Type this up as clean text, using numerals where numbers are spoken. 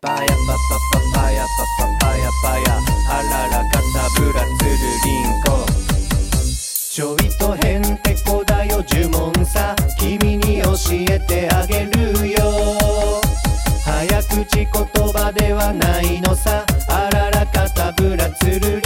パヤパパパパヤパパパヤパヤあららかたぶらつるりんこちょいとへんてこだよ呪文さ君に教えてあげるよ早口言葉ではないのさあららかたぶらつる